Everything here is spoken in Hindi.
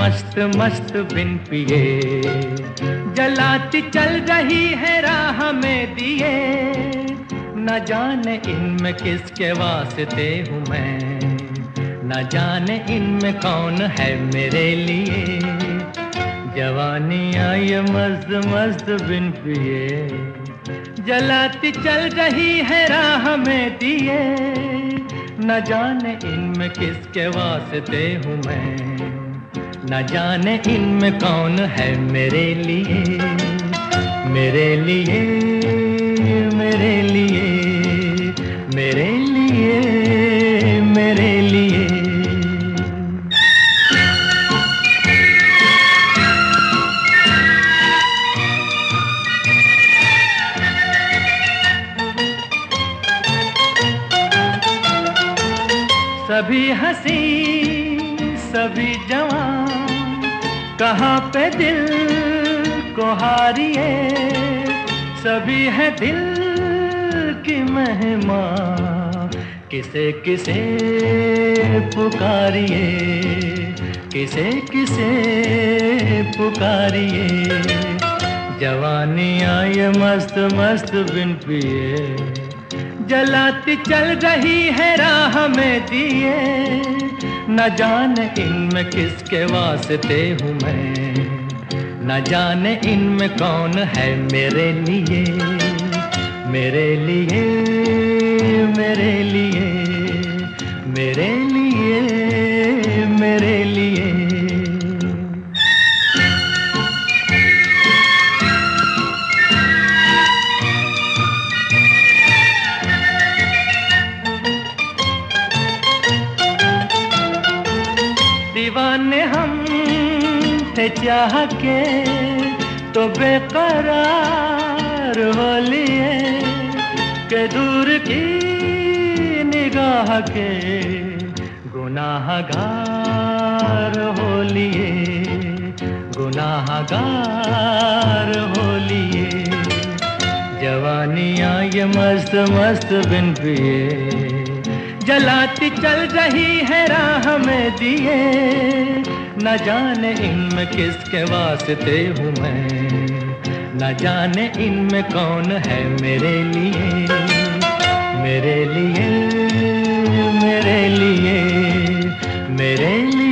मस्त मस्त बिन पिए, जलाती चल रही है राह में दिए। न जाने इनमें किसके वास्ते हूँ मैं, न जाने इनमें कौन है मेरे लिए। जवानी आई मस्त मस्त बिन पिए, जलाती चल रही है राह में दिए। न जाने इनमें किसके वास्ते हूँ मैं, न जाने इनमें कौन है मेरे लिए। मेरे लिए, मेरे लिए, मेरे लिए, मेरे लिए। सभी हंसी सभी जवान, कहाँ पे दिल को हारिए। सभी है दिल की मेहमान, किसे किसे पुकारिए, किसे किसे पुकारिए। जवानी आई मस्त मस्त बिन पिए, जलाती चल रही है राह में दिए। न जाने इनमें किसके वास्ते हूँ मैं, न जाने इनमें कौन है मेरे लिए। मेरे लिए, मेरे लिए, मेरे लिए, मेरे लिए। दीवाने हम थे चाह के, तो बेकरार हो लिए। के दूर की निगाह के गुनाहगार हो लिए, गुनाहगार हो लिए। जवानी आई मस्त मस्त बिन पिए, जलाती चल रही है राह में दिए। न जाने इनमें किसके वास्ते हूँ मैं, न जाने इनमें कौन है मेरे लिए। मेरे लिए, मेरे लिए, मेरे लिए।